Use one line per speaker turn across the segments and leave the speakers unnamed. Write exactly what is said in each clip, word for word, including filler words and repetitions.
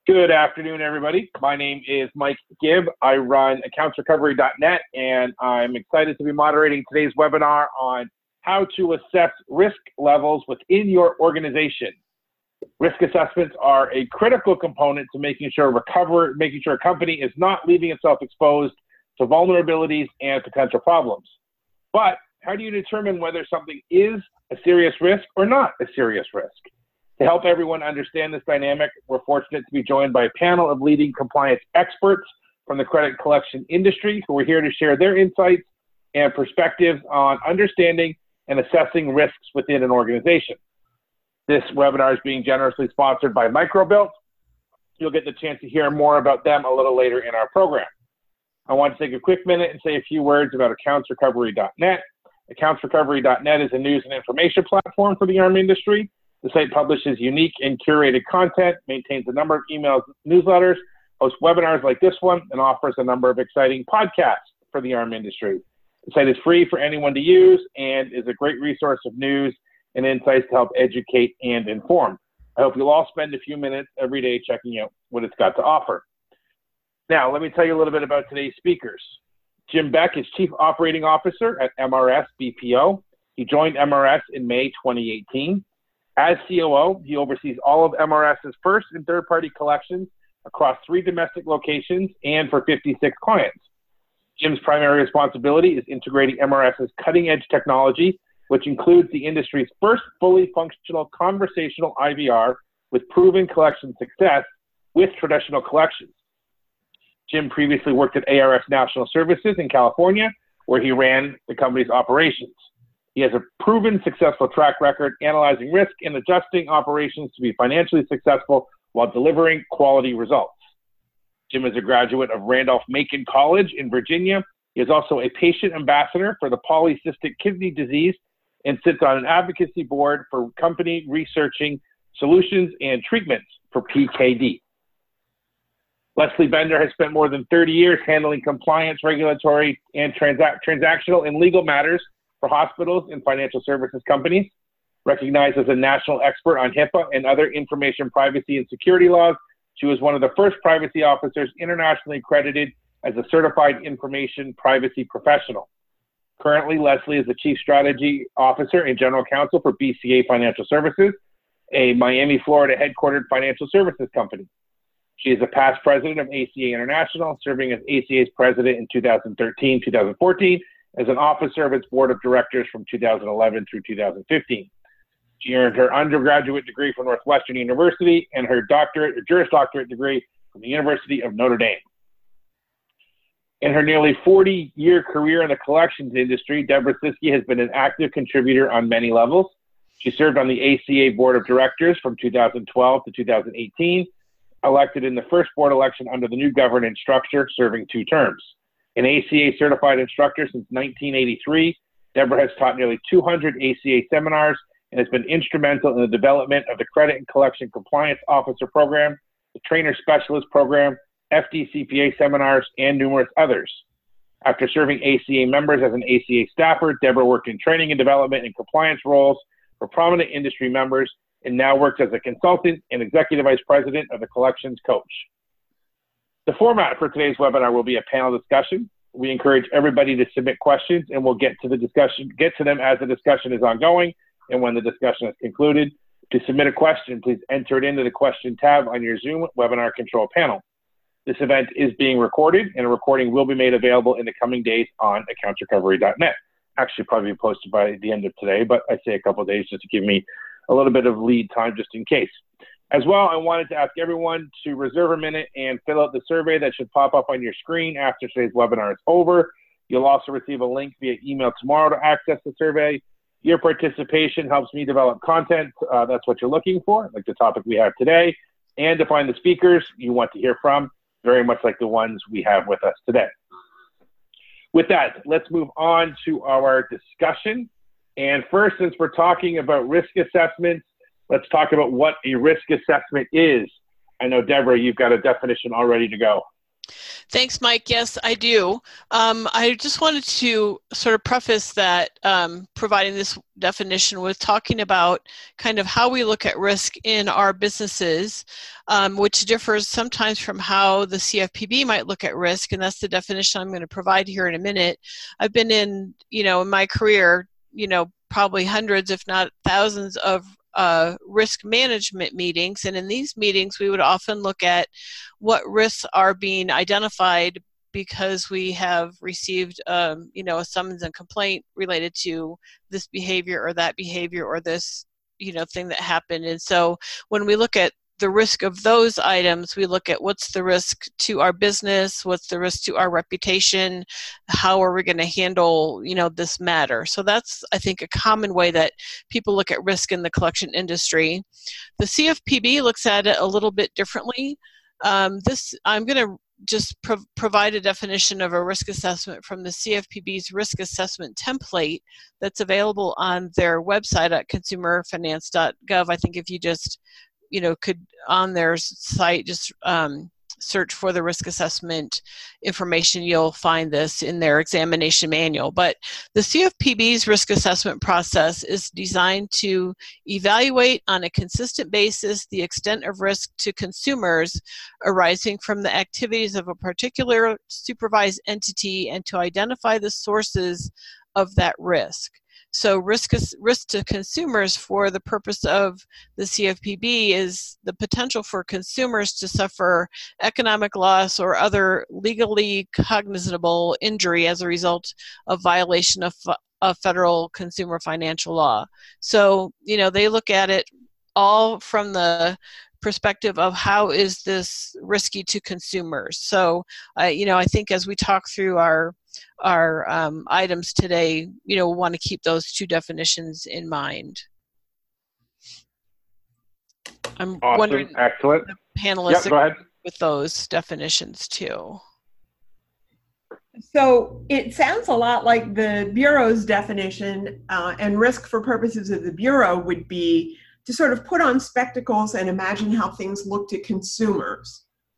Good afternoon, everybody. My name is Mike Gibb. I run accounts recovery dot net, and I'm excited to be moderating today's webinar on how to assess risk levels within your organization. Risk assessments are a critical component to making sure recover, making sure a company is not leaving itself exposed to vulnerabilities and potential problems. But how do you determine whether something is a serious risk or not a serious risk? To help everyone understand this dynamic, we're fortunate to be joined by a panel of leading compliance experts from the credit collection industry who are here to share their insights and perspectives on understanding and assessing risks within an organization. This webinar is being generously sponsored by Microbilt. You'll get the chance to hear more about them a little later in our program. I want to take a quick minute and say a few words about accounts recovery dot net. accounts recovery dot net is a news and information platform for the A R M industry. The site publishes unique and curated content, maintains a number of emails, newsletters, hosts webinars like this one, and offers a number of exciting podcasts for the A R M industry. The site is free for anyone to use and is a great resource of news and insights to help educate and inform. I hope you'll all spend a few minutes every day checking out what it's got to offer. Now, let me tell you a little bit about today's speakers. Jim Beck is Chief Operating Officer at M R S B P O. He joined M R S in May twenty eighteen. As C O O, he oversees all of M R S's first and third-party collections across three domestic locations and for fifty-six clients. Jim's primary responsibility is integrating M R S's cutting-edge technology, which includes the industry's first fully functional conversational I V R with proven collection success with traditional collections. Jim previously worked at A R S National Services in California, where he ran the company's operations. He has a proven successful track record analyzing risk and adjusting operations to be financially successful while delivering quality results. Jim is a graduate of Randolph-Macon College in Virginia. He is also a patient ambassador for the polycystic kidney disease and sits on an advocacy board for company researching solutions and treatments for P K D. Leslie Bender has spent more than thirty years handling compliance, regulatory, and transac transactional and legal matters for hospitals and financial services companies. Recognized as a national expert on HIPAA and other information privacy and security laws, she was one of the first privacy officers internationally accredited as a certified information privacy professional. Currently, Leslie is the Chief Strategy Officer and General Counsel for B C A Financial Services, a Miami, Florida headquartered financial services company. She is a past president of A C A International, serving as A C A's president in two thousand thirteen to two thousand fourteen, as an officer of its board of directors from two thousand eleven through two thousand fifteen. She earned her undergraduate degree from Northwestern University and her doctorate, or Juris Doctorate degree from the University of Notre Dame. In her nearly forty-year career in the collections industry, Deborah Siski has been an active contributor on many levels. She served on the A C A Board of Directors from two thousand twelve to two thousand eighteen, elected in the first board election under the new governance structure, serving two terms. An A C A certified instructor since nineteen eighty-three, Deborah has taught nearly two hundred A C A seminars and has been instrumental in the development of the Credit and Collection Compliance Officer Program, the Trainer Specialist Program, F D C P A seminars, and numerous others. After serving A C A members as an A C A staffer, Deborah worked in training and development and compliance roles for prominent industry members and now works as a consultant and executive vice president of the Collections Coach. The format for today's webinar will be a panel discussion. We encourage everybody to submit questions, and we'll get to the discussion, get to them as the discussion is ongoing and when the discussion is concluded. To submit a question, please enter it into the question tab on your Zoom webinar control panel. This event is being recorded, and a recording will be made available in the coming days on accounts recovery dot net. Actually, probably be posted by the end of today, but I say a couple of days just to give me a little bit of lead time just in case. As well, I wanted to ask everyone to reserve a minute and fill out the survey that should pop up on your screen after today's webinar is over. You'll also receive a link via email tomorrow to access the survey. Your participation helps me develop content. Uh, that's what you're looking for, like the topic we have today, and to find the speakers you want to hear from, very much like the ones we have with us today. With that, let's move on to our discussion. And first, since we're talking about risk assessments, let's talk about what a risk assessment is. I know, Deborah, you've got a definition all ready to go.
Thanks, Mike. Yes, I do. Um, I just wanted to sort of preface that um, providing this definition with talking about kind of how we look at risk in our businesses, um, which differs sometimes from how the C F P B might look at risk, and that's the definition I'm going to provide here in a minute. I've been in, you know, in my career, you know, probably hundreds, if not thousands of Uh, risk management meetings, and in these meetings we would often look at what risks are being identified because we have received um, you know, a summons and complaint related to this behavior or that behavior or this, you know, thing that happened. And so when we look at the risk of those items, we look at what's the risk to our business, what's the risk to our reputation, how are we going to handle, you know, this matter. So that's, I think, a common way that people look at risk in the collection industry. The C F P B looks at it a little bit differently. Um, this, I'm going to just pro provide a definition of a risk assessment from the C F P B's risk assessment template that's available on their website at consumer finance dot gov. I think if you just, you know, could on their site just um, search for the risk assessment information, you'll find this in their examination manual. But the C F P B's risk assessment process is designed to evaluate on a consistent basis the extent of risk to consumers arising from the activities of a particular supervised entity and to identify the sources of that risk. So risk, risk to consumers for the purpose of the C F P B is the potential for consumers to suffer economic loss or other legally cognizable injury as a result of violation of, of federal consumer financial law. So, you know, they look at it all from the perspective of how is this risky to consumers. So, uh, you know, I think as we talk through our our um, items today, you know, we'll want to keep those two definitions in mind. I'm
awesome.
wondering,
excellent.
The panelists
yep, go ahead.
With those definitions too.
So it sounds a lot like the Bureau's definition, uh, and risk for purposes of the Bureau would be to sort of put on spectacles and imagine how things look to consumers.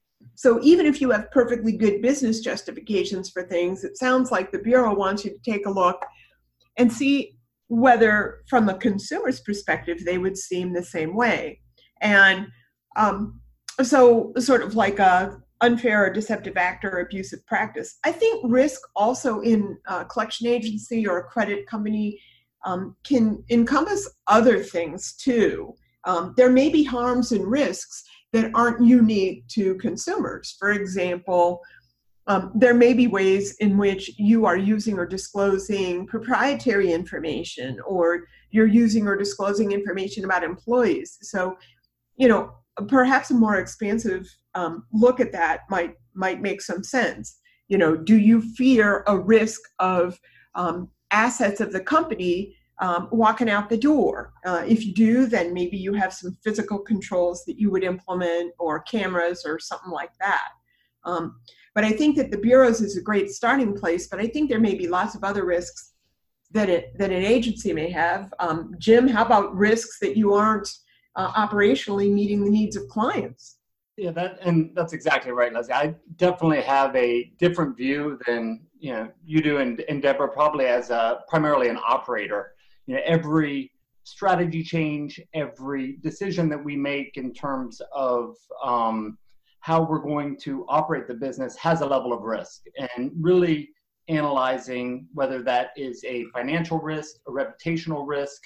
So even if you have perfectly good business justifications for things, it sounds like the Bureau wants you to take a look and see whether from a consumer's perspective they would seem the same way. And um, so sort of like a unfair or deceptive act or abusive practice. I think risk also in a collection agency or a credit company um, can encompass other things too. Um, there may be harms and risks that aren't unique to consumers. For example, um, there may be ways in which you are using or disclosing proprietary information, or you're using or disclosing information about employees. So, you know, perhaps a more expansive um, look at that might might make some sense. You know, do you fear a risk of um, assets of the company Um, walking out the door? Uh, if you do, then maybe you have some physical controls that you would implement, or cameras or something like that. Um, but I think that the Bureau's is a great starting place, but I think there may be lots of other risks that, it, that an agency may have. Um, Jim, how about risks that you aren't uh, operationally meeting the needs of clients?
Yeah, that and that's exactly right, Leslie. I definitely have a different view than you know you do, and, and Deborah, probably as a primarily an operator. You know, every strategy change, every decision that we make in terms of um, how we're going to operate the business has a level of risk, and really analyzing whether that is a financial risk, a reputational risk,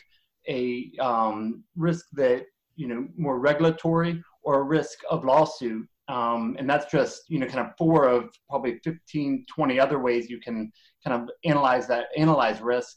a um, risk that, you know, more regulatory, or a risk of lawsuit. Um, and that's just, you know, kind of four of probably fifteen, twenty other ways you can kind of analyze that, analyze risk.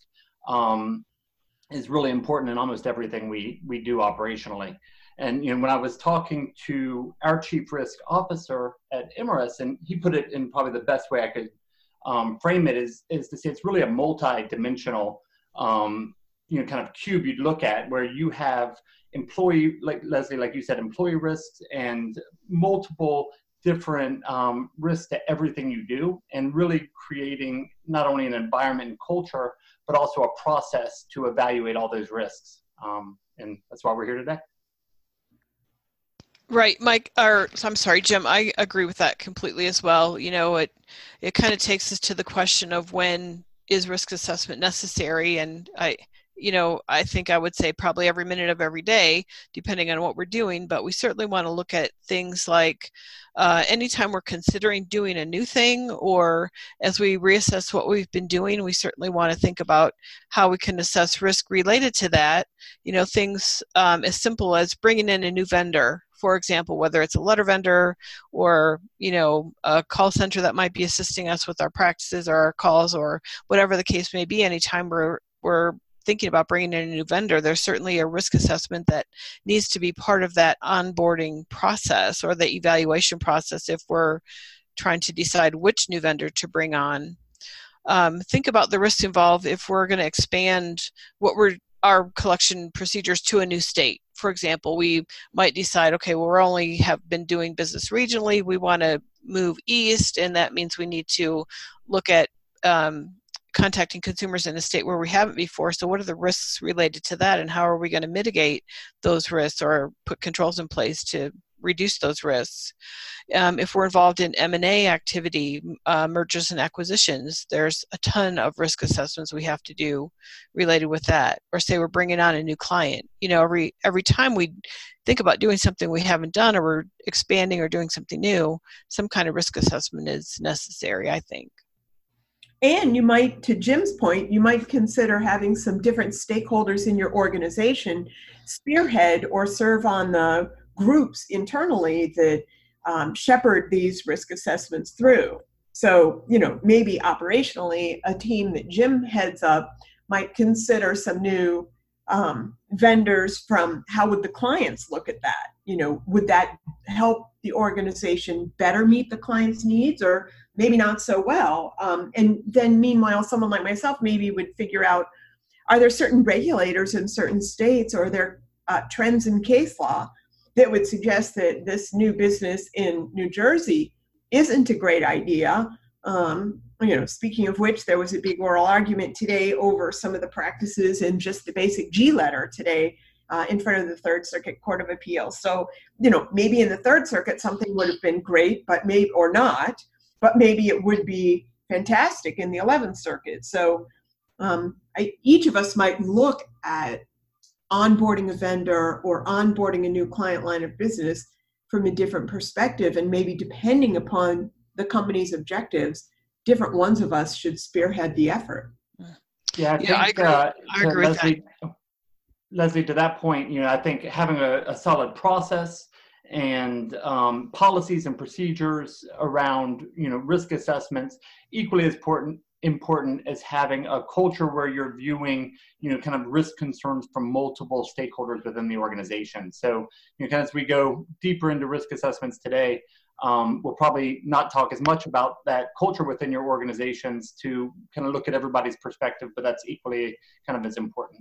Um, is really important in almost everything we, we do operationally. And, you know, when I was talking to our chief risk officer at Imerys, and he put it in probably the best way I could um, frame it is, is to say it's really a multi-dimensional, um, you know, kind of cube you'd look at, where you have employee, like Leslie, like you said, employee risks and multiple different um, risks to everything you do, and really creating not only an environment and culture, but also a process to evaluate all those risks. Um, and that's why we're here today.
Right, Mike, or I'm sorry, Jim, I agree with that completely as well. You know, it it kind of takes us to the question of when is risk assessment necessary? And I, you know, I think I would say probably every minute of every day, depending on what we're doing, but we certainly want to look at things like uh, anytime we're considering doing a new thing, or as we reassess what we've been doing, we certainly want to think about how we can assess risk related to that. You know, things um, as simple as bringing in a new vendor, for example, whether it's a letter vendor or, you know, a call center that might be assisting us with our practices or our calls or whatever the case may be. Anytime we're, we're thinking about bringing in a new vendor, there's certainly a risk assessment that needs to be part of that onboarding process or the evaluation process if we're trying to decide which new vendor to bring on. Um, think about the risks involved if we're going to expand what we're our collection procedures to a new state. For example, we might decide, okay, well, we're only have been doing business regionally. We want to move east, and that means we need to look at um, contacting consumers in a state where we haven't before. So what are the risks related to that, and how are we going to mitigate those risks or put controls in place to reduce those risks? Um, if we're involved in M and A activity, uh, mergers and acquisitions, there's a ton of risk assessments we have to do related with that. Or say we're bringing on a new client. You know, every every time we think about doing something we haven't done, or we're expanding or doing something new, some kind of risk assessment is necessary, I think.
And you might, to Jim's point, you might consider having some different stakeholders in your organization spearhead or serve on the groups internally that um, shepherd these risk assessments through. So, you know, maybe operationally, a team that Jim heads up might consider some new um, vendors from how would the clients look at that? You know, would that help the organization better meet the client's needs, or maybe not so well? Um, and then meanwhile, someone like myself maybe would figure out, are there certain regulators in certain states, or are there uh, trends in case law that would suggest that this new business in New Jersey isn't a great idea? Um, you know, speaking of which, there was a big oral argument today over some of the practices in just the basic G letter today uh, in front of the Third Circuit Court of Appeals. So, you know, maybe in the Third Circuit something would have been great, but maybe or not, but maybe it would be fantastic in the Eleventh Circuit. So um, I, each of us might look at onboarding a vendor or onboarding a new client line of business from a different perspective, and maybe depending upon the company's objectives, different ones of us should spearhead the effort.
Yeah, I
yeah,
think,
I agree,
uh,
I agree with
Leslie,
that.
Leslie, to that point, you know, I think having a, a solid process and um, policies and procedures around, you know, risk assessments equally as important important as having a culture where you're viewing, you know, kind of risk concerns from multiple stakeholders within the organization. So, you know, kind of as we go deeper into risk assessments today, um, we'll probably not talk as much about that culture within your organizations to kind of look at everybody's perspective, but that's equally kind of as important.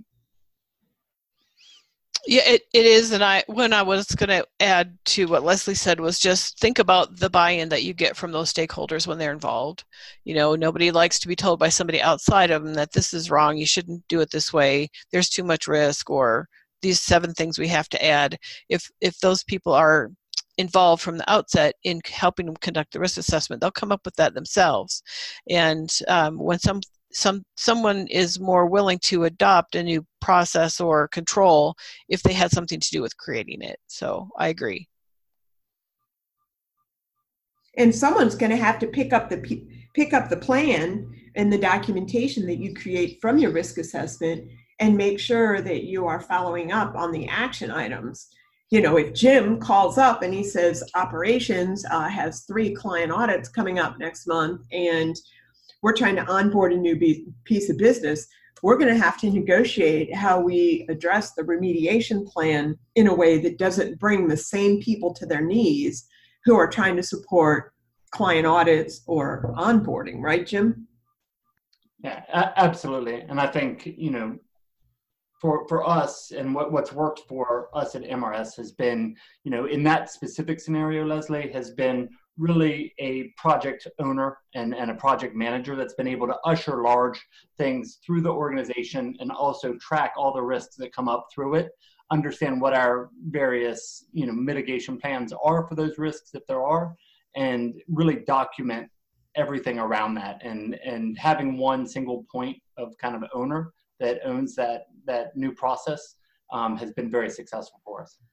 Yeah, it, it is. And I, when I was going to add to what Leslie said was just think about the buy-in that you get from those stakeholders when they're involved. You know, nobody likes to be told by somebody outside of them that this is wrong, you shouldn't do it this way, there's too much risk, or these seven things we have to add. If if those people are involved from the outset in helping them conduct the risk assessment, they'll come up with that themselves. And um, when some some someone is more willing to adopt a new process or control if they had something to do with creating it. So I agree.
And someone's going to have to pick up the pick up the plan and the documentation that you create from your risk assessment and make sure that you are following up on the action items. You know, if Jim calls up and he says operations uh, has three client audits coming up next month, and we're trying to onboard a new be- piece of business, we're going to have to negotiate how we address the remediation plan in a way that doesn't bring the same people to their knees who are trying to support client audits or onboarding, right, Jim?
Yeah, a- absolutely. And I think, you know, for for us and what, what's worked for us at M R S has been, you know, in that specific scenario, Leslie, has been really a project owner and, and a project manager that's been able to usher large things through the organization and also track all the risks that come up through it understand what our various, you know, mitigation plans are for those risks, if there are, and really document everything around that. And, and having one single point of kind of owner that owns that, that new process um, has been very successful for us.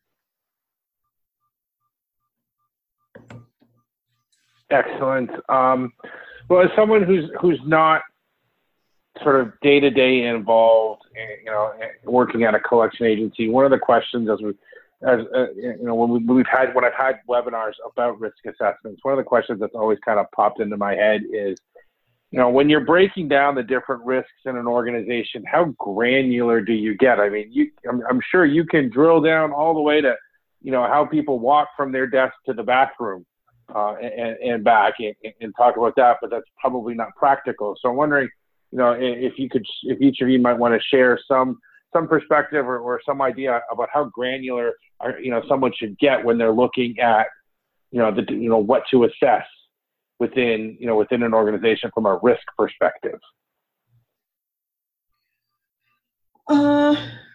Excellent. Um, well, as someone who's who's not sort of day to day involved, in, you know, working at a collection agency, one of the questions as we, as uh, you know, when, we, when we've had when I've had webinars about risk assessments, one of the questions that's always kind of popped into my head is, you know, when you're breaking down the different risks in an organization, how granular do you get? I mean, you, I'm, I'm sure you can drill down all the way to, you know, how people walk from their desk to the bathroom. Uh, and, and back and, and talk about that, but that's probably not practical. So I'm wondering, you know, if you could, if each of you might want to share some some perspective or, or some idea about how granular, are, you know, someone should get when they're looking at, you know, the, you know, what to assess within, you know, within an organization from a risk perspective.
Uh,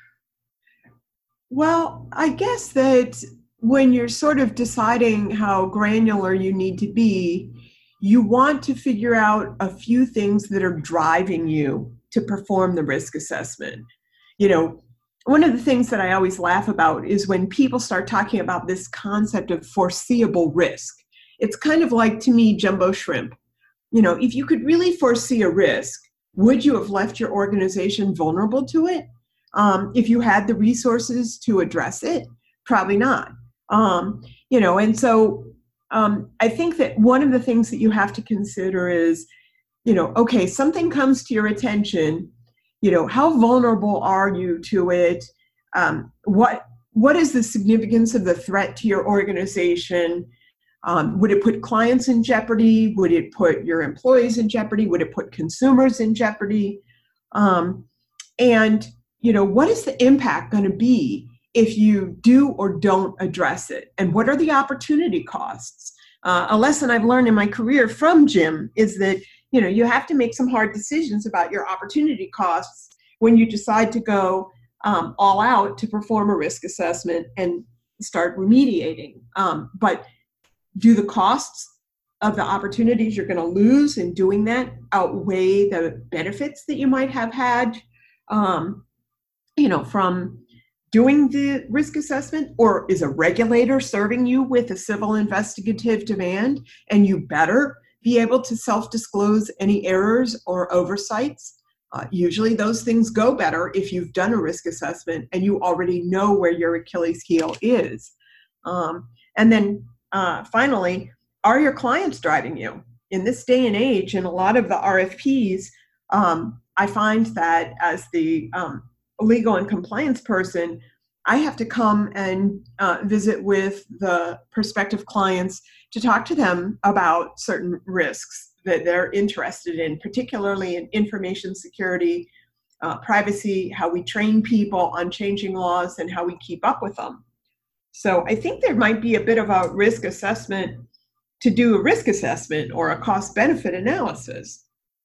well, I guess that when you're sort of deciding how granular you need to be, you want to figure out a few things that are driving you to perform the risk assessment. You know, one of the things that I always laugh about is when people start talking about this concept of foreseeable risk. It's kind of like, to me, jumbo shrimp. You know, if you could really foresee a risk, would you have left your organization vulnerable to it? Um, if you had the resources to address it? Probably not. Um, you know, and so um, I think that one of the things that you have to consider is, you know, okay, something comes to your attention, you know, how vulnerable are you to it? Um, what what is the significance of the threat to your organization? Um, would it put clients in jeopardy? Would it put your employees in jeopardy? Would it put consumers in jeopardy? Um, and, you know, what is the impact going to be if you do or don't address it? And what are the opportunity costs? Uh, a lesson I've learned in my career from Jim is that, you know, you have to make some hard decisions about your opportunity costs when you decide to go um, all out to perform a risk assessment and start remediating. Um, but do the costs of the opportunities you're going to lose in doing that outweigh the benefits that you might have had, um, you know, from doing the risk assessment? Or is a regulator serving you with a civil investigative demand and you better be able to self-disclose any errors or oversights? Uh, usually those things go better if you've done a risk assessment and you already know where your Achilles heel is. Um, and then uh, finally, are your clients driving you? In this day and age, in a lot of the R F Ps, um, I find that as the um, legal and compliance person, I have to come and uh, visit with the prospective clients to talk to them about certain risks that they're interested in, particularly in information security, uh, privacy, how we train people on changing laws, and how we keep up with them. So I think there might be a bit of a risk assessment to do a risk assessment or a cost-benefit analysis.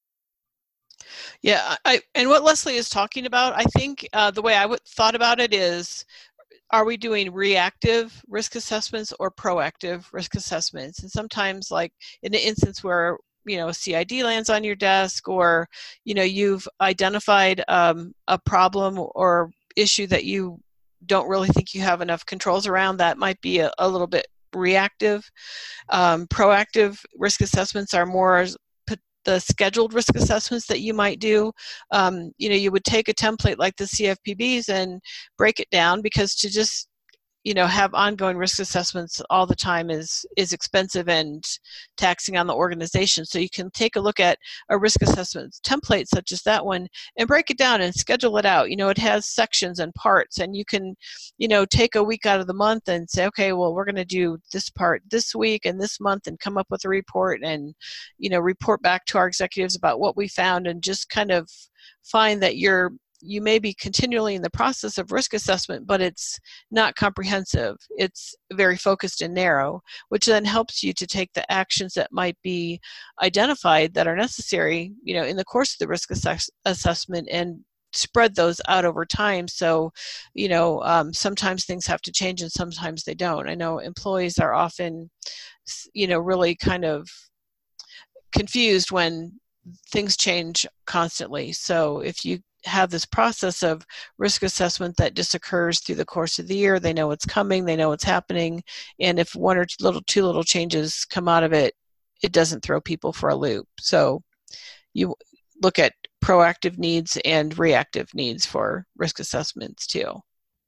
Yeah, I, and what Leslie is talking about, I think uh, the way I would thought about it is, are we doing reactive risk assessments or proactive risk assessments? And sometimes, like in the instance where, you know, a C I D lands on your desk, or, you know, you've identified um, a problem or issue that you don't really think you have enough controls around, that might be a, a little bit reactive. Um, proactive risk assessments are more the scheduled risk assessments that you might do. Um, you know, you would take a template like the C F P Bs and break it down, because to just, you know, have ongoing risk assessments all the time is is expensive and taxing on the organization. So you can take a look at a risk assessment template such as that one and break it down and schedule it out. You know, it has sections and parts, and you can, you know, take a week out of the month and say, okay, well, we're going to do this part this week and this month, and come up with a report and, you know, report back to our executives about what we found, and just kind of find that you're you may be continually in the process of risk assessment, but it's not comprehensive. It's very focused and narrow, which then helps you to take the actions that might be identified that are necessary, you know, in the course of the risk assess- assessment, and spread those out over time. So, you know, um, sometimes things have to change and sometimes they don't. I know employees are often, you know, really kind of confused when things change constantly. So if you have this process of risk assessment that just occurs through the course of the year, they know what's coming, they know what's happening, and if one or two little, two little changes come out of it, it doesn't throw people for a loop. So you look at proactive needs and reactive needs for risk assessments too.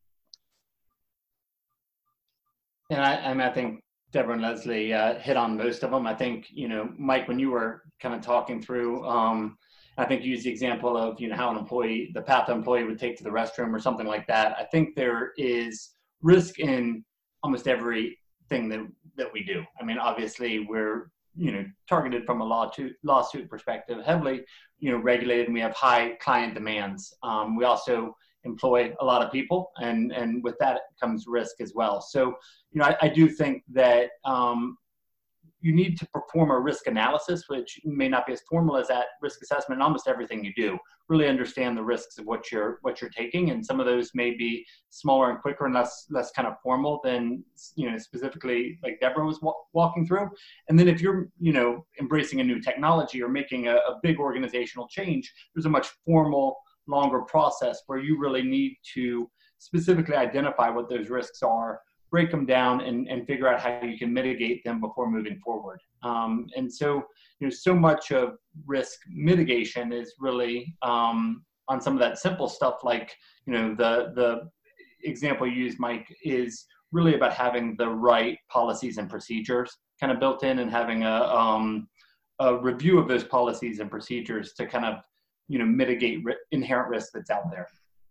And I, I mean, I think Deborah and Leslie uh, hit on most of them. I think, you know, Mike, when you were kind of talking through, um, I think you used the example of, you know, how an employee, the path an employee would take to the restroom or something like that. I think there is risk in almost everything that, that we do. I mean, obviously we're, you know, targeted from a lawsuit, lawsuit perspective, heavily, you know, regulated, and we have high client demands. Um, we also employ a lot of people, and, and with that comes risk as well. So, you know, I, I do think that um, you need to perform a risk analysis, which may not be as formal as that risk assessment in almost everything you do. Really understand the risks of what you're what you're taking, and some of those may be smaller and quicker and less less kind of formal than, you know, specifically like Deborah was wa- walking through. And then if you're, you know, embracing a new technology or making a, a big organizational change, there's a much formal, longer process where you really need to specifically identify what those risks are, break them down, and, and figure out how you can mitigate them before moving forward. Um, and so, you know, so much of risk mitigation is really um, on some of that simple stuff, like, you know, the the example you used, Mike, is really about having the right policies and procedures kind of built in, and having a, um, a review of those policies and procedures to kind of, you know, mitigate ri- inherent risk that's out there.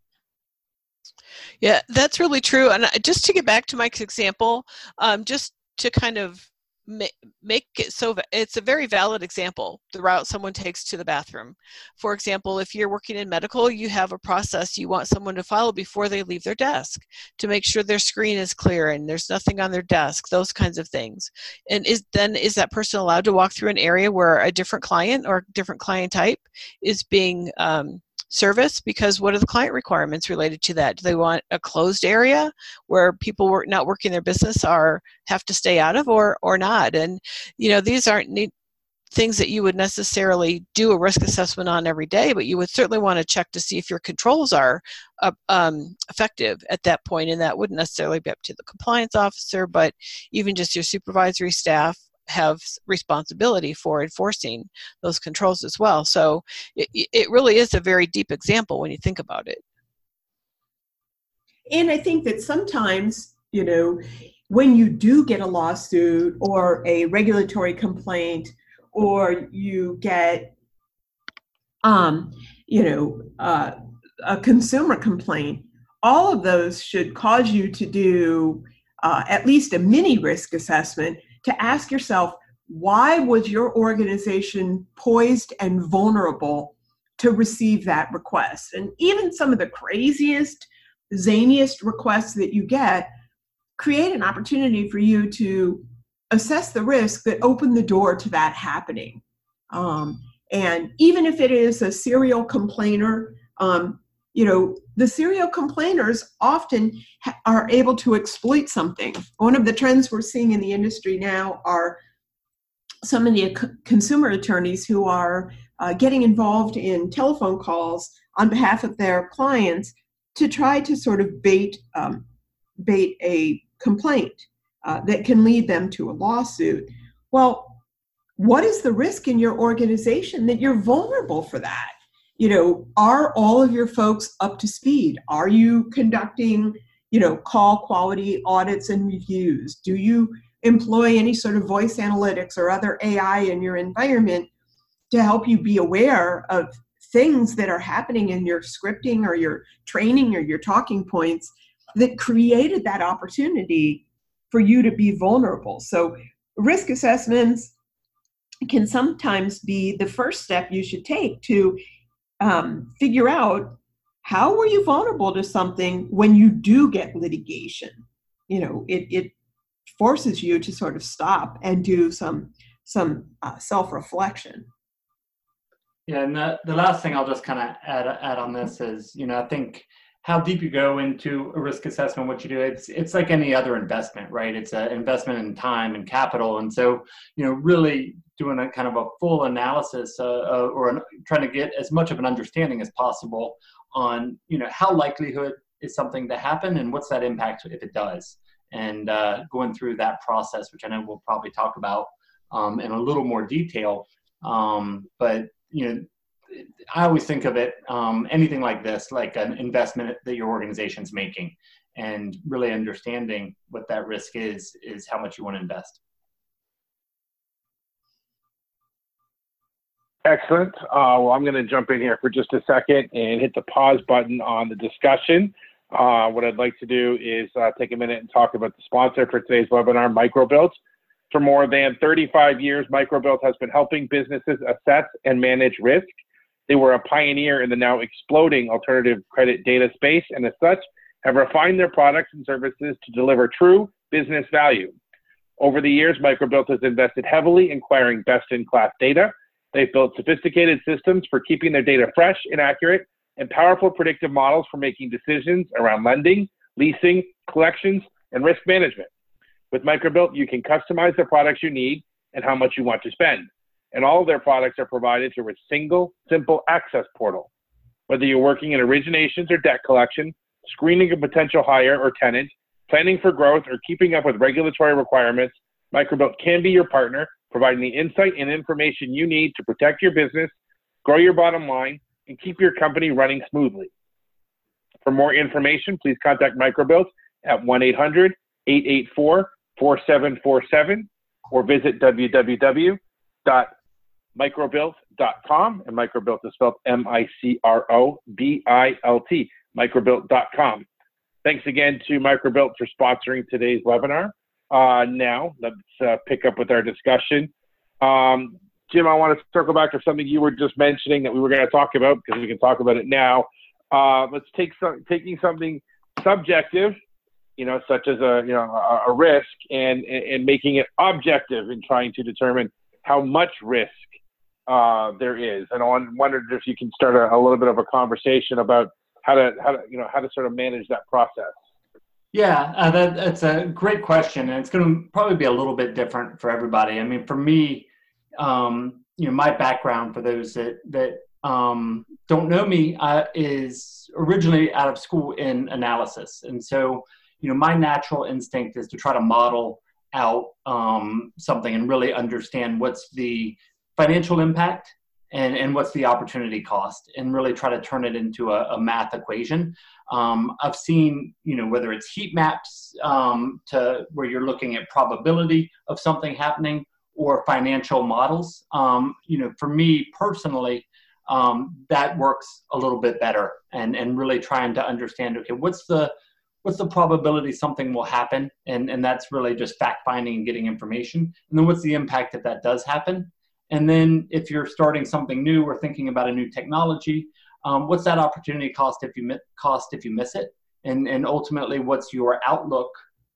Yeah, that's really true. And just to get back to Mike's example, um, just to kind of ma- make it so va- it's a very valid example, the route someone takes to the bathroom. For example, if you're working in medical, you have a process you want someone to follow before they leave their desk to make sure their screen is clear and there's nothing on their desk, those kinds of things. And is then is that person allowed to walk through an area where a different client or different client type is being um, service? Because what are the client requirements related to that? Do they want a closed area where people work, not working their business are have to stay out of, or or not? And you know, these aren't neat things that you would necessarily do a risk assessment on every day, but you would certainly want to check to see if your controls are uh, um, effective at that point. And that wouldn't necessarily be up to the compliance officer, but even just your supervisory staff have responsibility for enforcing those controls as well. So it, it really is a very deep example when you think about it.
And I think that sometimes, you know, when you do get a lawsuit or a regulatory complaint, or you get, um, you know, uh, a consumer complaint, all of those should cause you to do uh, at least a mini risk assessment to ask yourself, why was your organization poised and vulnerable to receive that request? And even some of the craziest, zaniest requests that you get create an opportunity for you to assess the risk that opened the door to that happening. Um, and even if it is a serial complainer, um, you know, the serial complainers often ha- are able to exploit something. One of the trends we're seeing in the industry now are some of the c- consumer attorneys who are uh, getting involved in telephone calls on behalf of their clients to try to sort of bait um, bait a complaint uh, that can lead them to a lawsuit. Well, what is the risk in your organization that you're vulnerable for that? You know, are all of your folks up to speed? Are you conducting, you know, call quality audits and reviews? Do you employ any sort of voice analytics or other A I in your environment to help you be aware of things that are happening in your scripting or your training or your talking points that created that opportunity for you to be vulnerable? So risk assessments can sometimes be the first step you should take to Um, figure out, how were you vulnerable to something when you do get litigation? You know, it, it forces you to sort of stop and do some some uh, self-reflection.
Yeah, and the, the last thing I'll just kind of add add on this is, you know, I think how deep you go into a risk assessment, what you do, it's it's like any other investment, right? It's an investment in time and capital, and so, you know, really doing a kind of a full analysis uh, uh, or an, trying to get as much of an understanding as possible on, you know, how likelihood is something to happen and what's that impact if it does, and uh, going through that process, which I know we'll probably talk about um, in a little more detail, um, but you know, I always think of it, um, anything like this, like an investment that your organization's making, and really understanding what that risk is, is how much you want to invest.
Excellent. Uh, well, I'm going to jump in here for just a second and hit the pause button on the discussion. Uh, what I'd like to do is uh, take a minute and talk about the sponsor for today's webinar, Microbilt. For more than thirty-five years, Microbilt has been helping businesses assess and manage risk. They were a pioneer in the now exploding alternative credit data space, and as such, have refined their products and services to deliver true business value. Over the years, Microbilt has invested heavily in acquiring best-in-class data. They've built sophisticated systems for keeping their data fresh and accurate, and powerful predictive models for making decisions around lending, leasing, collections, and risk management. With Microbilt, you can customize the products you need and how much you want to spend. And all of their products are provided through a single, simple access portal. Whether you're working in originations or debt collection, screening a potential hire or tenant, planning for growth, or keeping up with regulatory requirements, Microbilt can be your partner, providing the insight and information you need to protect your business, grow your bottom line, and keep your company running smoothly. For more information, please contact Microbilt at one eight hundred, eight eight four, four seven four seven or visit w w w dot microbilt dot com, and Microbilt is spelled M I C R O B I L T, microbilt dot com. Thanks again to Microbilt for sponsoring today's webinar. Uh, now, let's uh, pick up with our discussion. Um, Jim, I want to circle back to something you were just mentioning that we were going to talk about, because we can talk about it now. Uh, let's take some, taking something subjective, you know, such as a, you know, a, a risk, and, and making it objective in trying to determine how much risk uh, there is. And I wondered if you can start a, a little bit of a conversation about how to, how to, you know, how to sort of manage that process.
Yeah, uh, that, that's a great question, and it's going to probably be a little bit different for everybody. I mean, for me, um, you know, my background, for those that that um, don't know me, uh, is originally out of school in analysis, and so, you know, my natural instinct is to try to model out um, something and really understand what's the financial impact and, and what's the opportunity cost, and really try to turn it into a, a math equation. Um, I've seen, you know, whether it's heat maps um, to where you're looking at probability of something happening, or financial models. Um, you know, for me personally, um, that works a little bit better, and, and really trying to understand, okay, what's the what's the probability something will happen? And, and that's really just fact finding and getting information. And then what's the impact if that does happen? And then if you're starting something new or thinking about a new technology, um, what's that opportunity cost if you miss, cost if you miss it? And, and ultimately, what's your outlook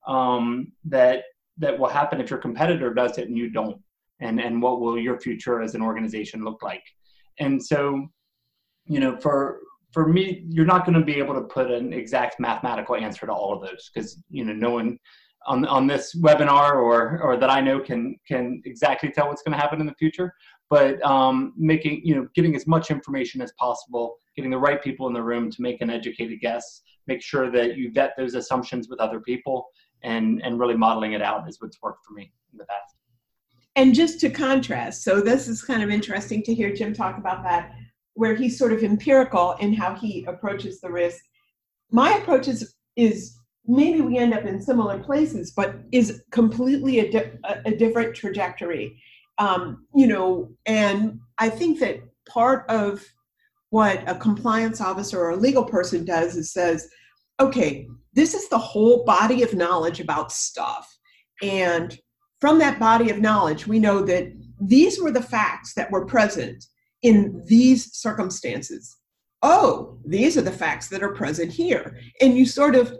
um, that that will happen if your competitor does it and you don't? And, and what will your future as an organization look like? And so, you know, for For me, you're not going to be able to put an exact mathematical answer to all of those, because, you know, no one on on this webinar or or that I know can can exactly tell what's going to happen in the future. But um, making, you know, getting as much information as possible, getting the right people in the room to make an educated guess, make sure that you vet those assumptions with other people, and and really modeling it out is what's worked for me in the past.
And just to contrast, so this is kind of interesting to hear Jim talk about that, where he's sort of empirical in how he approaches the risk. My approach is, is maybe we end up in similar places, but is completely a, di- a different trajectory. Um, you know, and I think that part of what a compliance officer or a legal person does is says, okay, this is the whole body of knowledge about stuff. And from that body of knowledge, we know that these were the facts that were present in these circumstances. Oh, these are the facts that are present here. And you sort of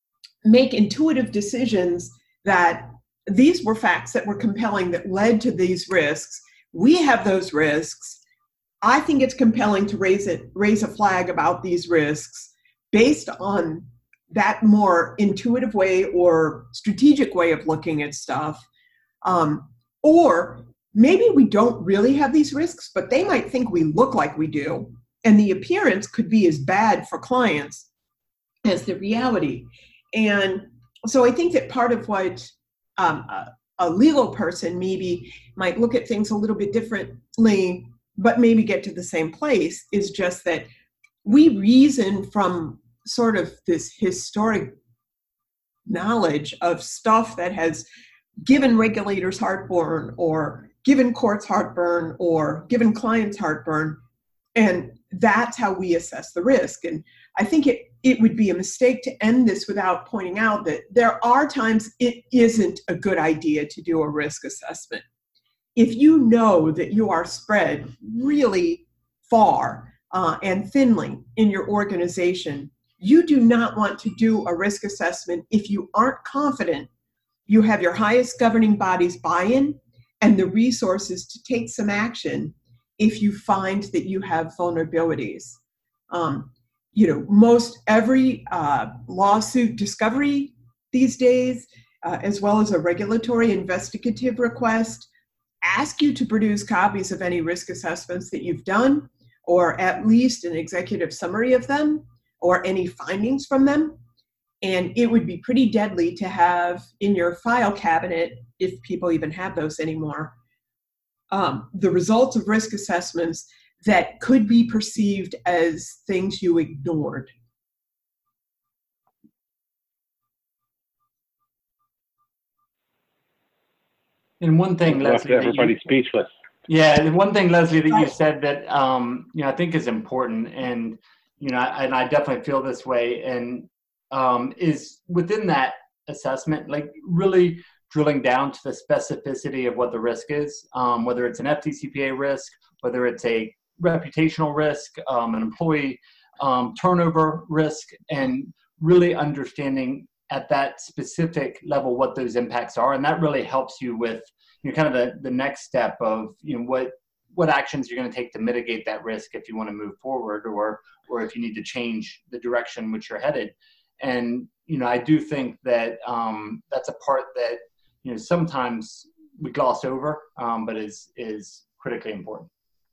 make intuitive decisions that these were facts that were compelling that led to these risks. We have those risks. I think it's compelling to raise it, raise a flag about these risks based on that more intuitive way or strategic way of looking at stuff. Um, or maybe we don't really have these risks, but they might think we look like we do. And the appearance could be as bad for clients as the reality. And so I think that part of what um, a, a legal person maybe might look at things a little bit differently, but maybe get to the same place, is just that we reason from sort of this historic knowledge of stuff that has given regulators heartburn or given courts heartburn or given clients heartburn. And that's how we assess the risk. And I think it, it would be a mistake to end this without pointing out that there are times it isn't a good idea to do a risk assessment. If you know that you are spread really far uh, and thinly in your organization, you do not want to do a risk assessment if you aren't confident you have your highest governing body's buy-in and the resources to take some action if you find that you have vulnerabilities. Um, you know, most every uh, lawsuit discovery these days, uh, as well as a regulatory investigative request, ask you to produce copies of any risk assessments that you've done, or at least an executive summary of them, or any findings from them. And it would be pretty deadly to have in your file cabinet, if people even have those anymore, um, the results of risk assessments that could be perceived as things you ignored.
And one thing,
left
Leslie,
everybody
you,
speechless.
Yeah, and one thing, Leslie, that you said that um, you know I think is important, and you know, and I definitely feel this way, and um, is within that assessment, like really drilling down to the specificity of what the risk is, um, whether it's an F T C P A risk, whether it's a reputational risk, um, an employee um, turnover risk, and really understanding at that specific level what those impacts are. And that really helps you with, you know, kind of the, the next step of, you know, what what actions you're going to take to mitigate that risk if you want to move forward, or or if you need to change the direction in which you're headed. And, you know, I do think that um, that's a part that, you know, sometimes we gloss over, um, but is is critically important.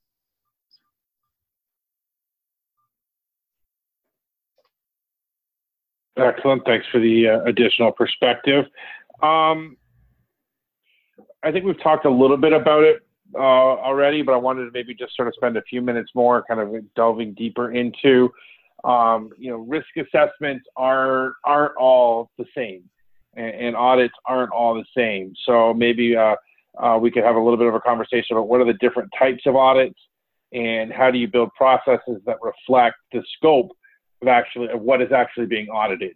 Excellent. Thanks for the uh, additional perspective. Um, I think we've talked a little bit about it uh, already, but I wanted to maybe just sort of spend a few minutes more kind of delving deeper into, um, you know, risk assessments are, aren't all the same, and, and audits aren't all the same. So maybe uh, uh, we could have a little bit of a conversation about what are the different types of audits and how do you build processes that reflect the scope of actually of what is actually being audited.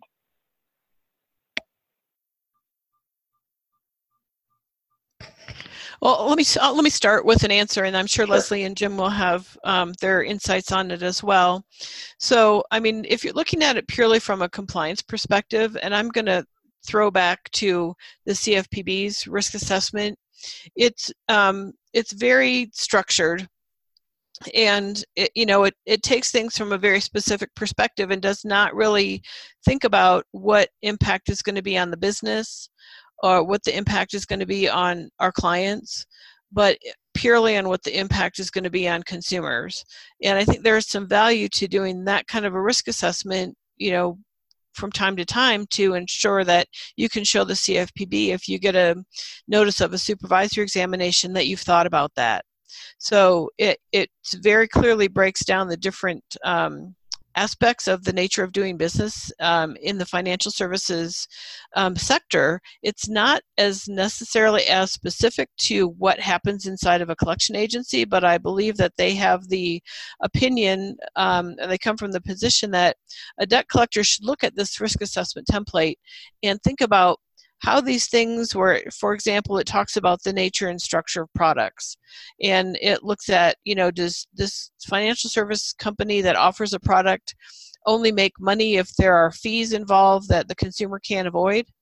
Well, let me uh, let me start with an answer, and I'm sure, sure. Leslie and Jim will have um, their insights on it as well. So, I mean, if you're looking at it purely from a compliance perspective, and I'm going to throw back to the C F P B's risk assessment, it's um, it's very structured. And, it, you know, it, it takes things from a very specific perspective and does not really think about what impact is going to be on the business or what the impact is going to be on our clients, but purely on what the impact is going to be on consumers. And I think there's some value to doing that kind of a risk assessment, you know, from time to time to ensure that you can show the C F P B if you get a notice of a supervisory examination that you've thought about that. So it, it very clearly breaks down the different um, aspects of the nature of doing business um, in the financial services um, sector. It's not as necessarily as specific to what happens inside of a collection agency, but I believe that they have the opinion, um, and they come from the position that a debt collector should look at this risk assessment template and think about how these things were, for example, it talks about the nature and structure of products. And it looks at, you know, does this financial service company that offers a product only make money if there are fees involved that the consumer can't avoid?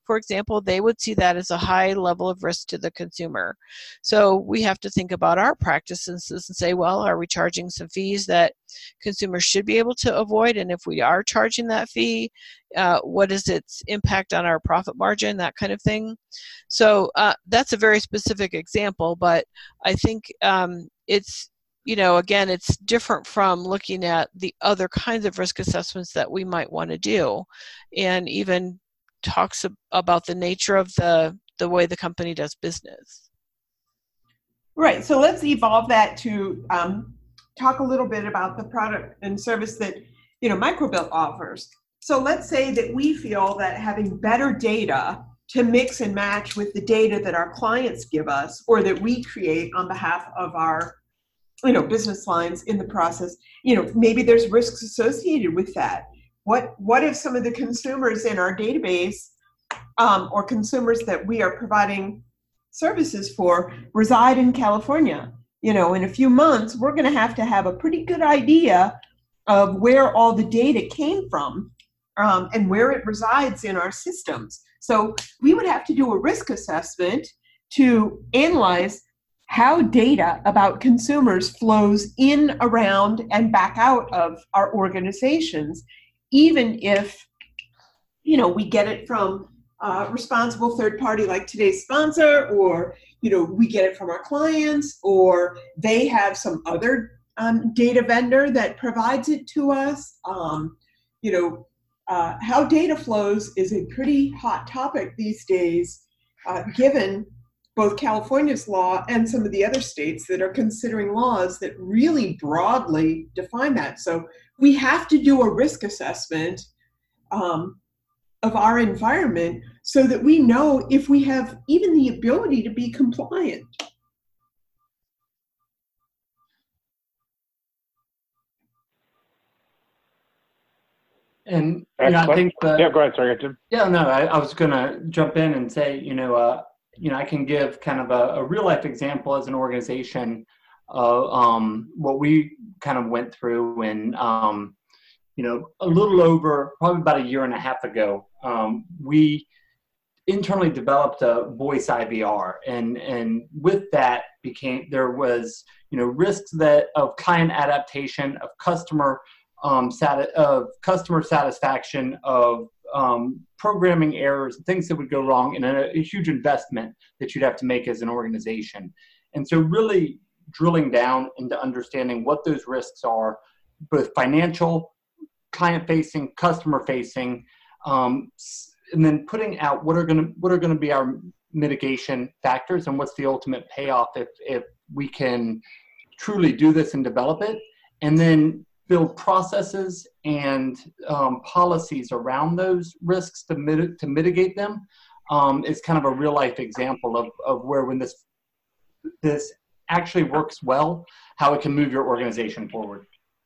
for example, they would see that as a high level of risk to the consumer. So we have to think about our practices and say, well, are we charging some fees that consumers should be able to avoid? And if we are charging that fee, uh, what is its impact on our profit margin, that kind of thing. So uh, that's a very specific example, but I think um, it's, you know, again, it's different from looking at the other kinds of risk assessments that we might want to do, and even talks about the nature of the, the way the company does business.
Right, so let's evolve that to um, talk a little bit about the product and service that, you know, Microbilt offers. So let's say that we feel that having better data to mix and match with the data that our clients give us or that we create on behalf of our, you know, business lines in the process, you know, maybe there's risks associated with that. What what if some of the consumers in our database um, or consumers that we are providing services for reside in California? You know, in a few months, we're going to have to have a pretty good idea of where all the data came from um, and where it resides in our systems. So we would have to do a risk assessment to analyze how data about consumers flows in, around, and back out of our organizations, even if, you know, we get it from a responsible third party like today's sponsor, or, you know, we get it from our clients, or they have some other um, data vendor that provides it to us. Um, you know, uh, how data flows is a pretty hot topic these days, uh, given both California's law and some of the other states that are considering laws that really broadly define that. So we have to do a risk assessment um, of our environment so that we know if we have even the ability to be compliant.
And you know, I think the,
yeah, go ahead, sorry, Jim.
Yeah, no, I, I was going to jump in and say, you know, uh, you know, I can give kind of a, a real life example as an organization of um, what we kind of went through when, um, you know, a little over, probably about a year and a half ago, um, we internally developed a voice I V R, and and with that became there was, you know, risks that of client adaptation, of customer um, sat of customer satisfaction, of um, programming errors, things that would go wrong, and a, a huge investment that you'd have to make as an organization. And so really drilling down into understanding what those risks are, both financial, client-facing, customer-facing, um, and then putting out what are going to what are going to be our mitigation factors and what's the ultimate payoff if if we can truly do this and develop it, and then build processes and um, policies around those risks to, mit- to mitigate them um, is kind of a real life example of, of where when this this actually works well, how it can move your organization forward.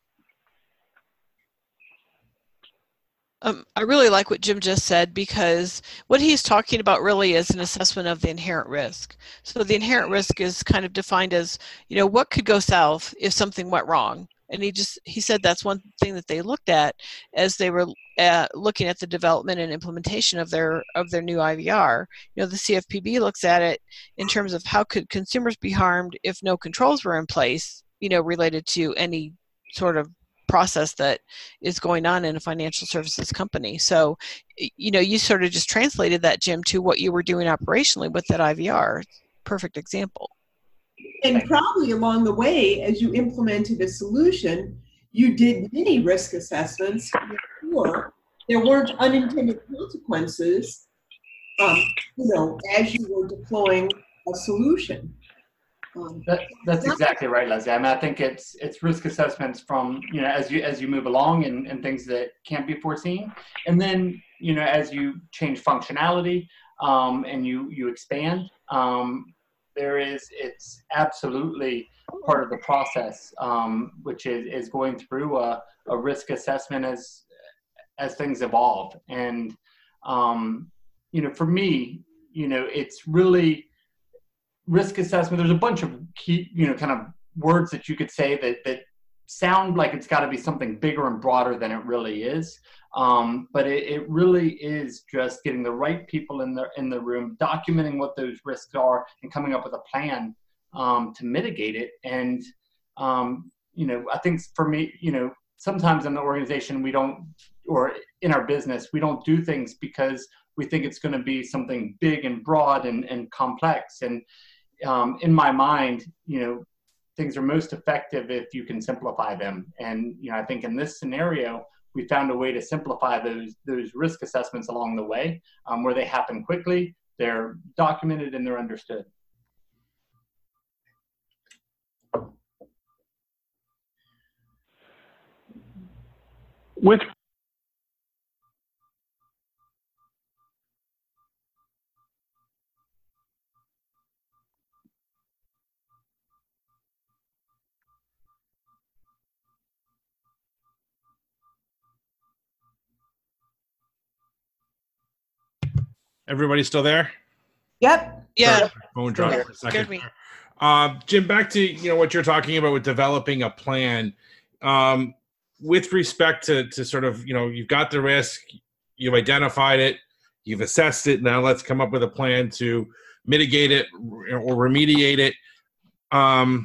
Um, I really like what Jim just said, because what he's talking about really is an assessment of the inherent risk. So the inherent risk is kind of defined as, you know, what could go south if something went wrong. And he just, he said that's one thing that they looked at as they were uh, looking at the development and implementation of their of their new I V R. You know, the C F P B looks at it in terms of how could consumers be harmed if no controls were in place, you know, related to any sort of process that is going on in a financial services company. So, you know, you sort of just translated that, Jim, to what you were doing operationally with that I V R. Perfect example.
And probably along the way, as you implemented a solution, you did many risk assessments to make sure there weren't unintended consequences, um, you know, as you were deploying a solution. Um,
that, that's exactly right, Leslie. I mean, I think it's it's risk assessments from, you know, as you as you move along and, and things that can't be foreseen, and then, you know, as you change functionality um, and you you expand. Um, There is, it's absolutely part of the process, um, which is, is going through a, a risk assessment as as things evolve. And, um, you know, for me, you know, it's really risk assessment. There's a bunch of key, you know, kind of words that you could say that, that sound like it's got to be something bigger and broader than it really is. Um, but it, it really is just getting the right people in the in the room, documenting what those risks are, and coming up with a plan um, to mitigate it. And um, you know, I think for me, you know, sometimes in the organization we don't, or in our business, we don't do things because we think it's going to be something big and broad and, and complex. And um, in my mind, you know, things are most effective if you can simplify them. And you know, I think in this scenario, we found a way to simplify those those risk assessments along the way, um, where they happen quickly, they're documented, and they're understood.
With
Everybody still there?
Yep.
Yeah.
Sorry, phone dropped
Yeah,
for a second.
scared me.
Uh, Jim, back to you know what you're talking about with developing a plan. Um, with respect to to sort of, you know, you've got the risk, you've identified it, you've assessed it. Now let's come up with a plan to mitigate it or remediate it. Um,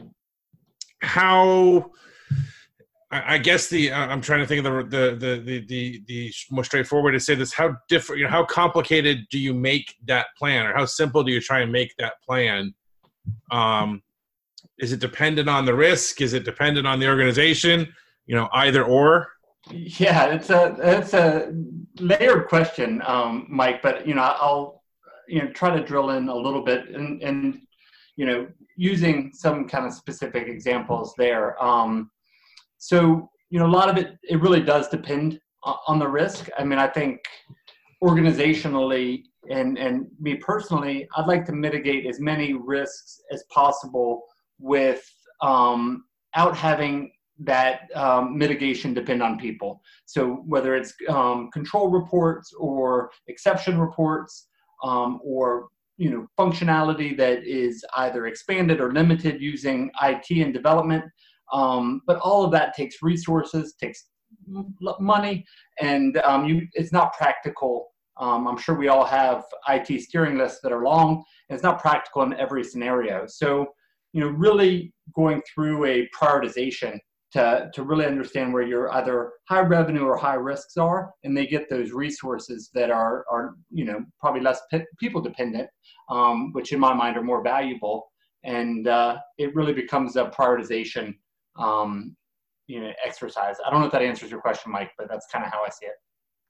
how? I guess the uh, I'm trying to think of the the the the the, the most straightforward way to say this. How different, you know, how complicated do you make that plan, or how simple do you try and make that plan? Um, is it dependent on the risk? Is it dependent on the organization? You know, either or.
Yeah, it's a it's a layered question, um, Mike. But you know, I'll you know try to drill in a little bit, and and you know, using some kind of specific examples there. Um, So, you know, a lot of it, it really does depend on the risk. I mean, I think organizationally and, and me personally, I'd like to mitigate as many risks as possible without um, having that um, mitigation depend on people. So whether it's um, control reports or exception reports um, or, you know, functionality that is either expanded or limited using I T and development. Um, but all of that takes resources, takes money, and um, you, it's not practical. Um, I'm sure we all have I T steering lists that are long, and it's not practical in every scenario. So, you know, really going through a prioritization to, to really understand where your either high revenue or high risks are, and they get those resources that are, are you know, probably less pe- people dependent, um, which in my mind are more valuable. And uh, it really becomes a prioritization um, you know, exercise. I don't know if that answers your question, Mike, but that's kind of how I see it.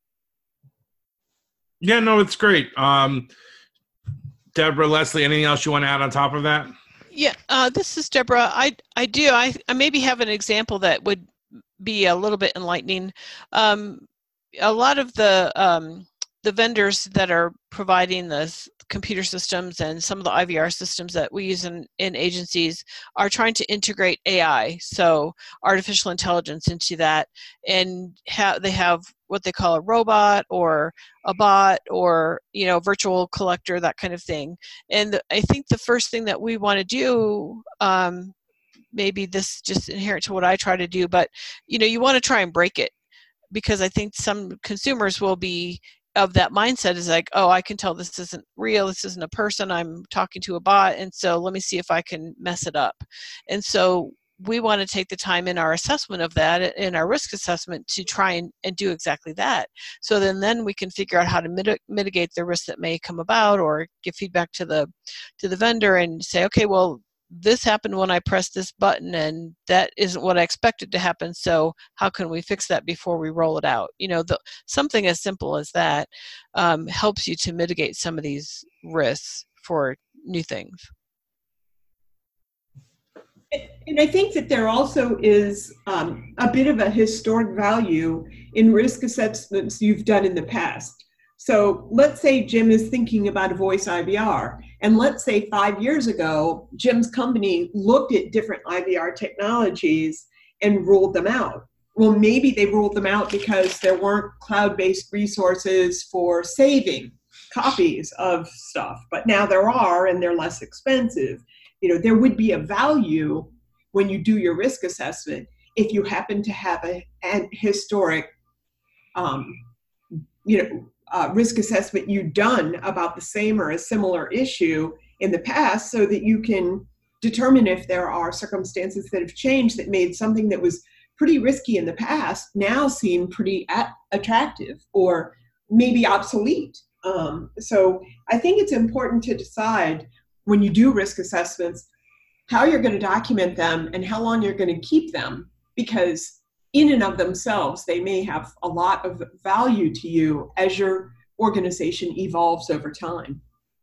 Yeah, no, it's great. Um, Deborah, Leslie, anything else you want to add on top of that?
Yeah, uh, this is Deborah. I I do. I, I maybe have an example that would be a little bit enlightening. Um, a lot of the um, the vendors that are providing the computer systems and some of the I V R systems that we use in, in agencies are trying to integrate A I, so artificial intelligence, into that, and ha- they have what they call a robot or a bot or, you know, virtual collector, that kind of thing. And I think the first thing that we want to do, um, maybe this just inherent to what I try to do, but, you know, you want to try and break it, because I think some consumers will be of that mindset is like, oh, I can tell this isn't real, this isn't a person, I'm talking to a bot, and so let me see if I can mess it up. And so we want to take the time in our assessment of that, in our risk assessment, to try and, and do exactly that. So then, then we can figure out how to mit- mitigate the risk that may come about, or give feedback to the to the vendor and say, okay, well, this happened when I pressed this button, and that isn't what I expected to happen. So how can we fix that before we roll it out? You know, the, something as simple as that um, helps you to mitigate some of these risks for new things.
And I think that there also is um, a bit of a historic value in risk assessments you've done in the past. So let's say Jim is thinking about a voice I V R, and let's say five years ago, Jim's company looked at different I V R technologies and ruled them out. Well, maybe they ruled them out because there weren't cloud-based resources for saving copies of stuff, but now there are, and they're less expensive. You know, there would be a value when you do your risk assessment if you happen to have a, an historic um, you know, uh, risk assessment you've done about the same or a similar issue in the past, so that you can determine if there are circumstances that have changed that made something that was pretty risky in the past now seem pretty at- attractive or maybe obsolete. Um, so I think it's important to decide when you do risk assessments how you're going to document them and how long you're going to keep them, because in and of themselves, they may have a lot of value to you as your organization evolves over time.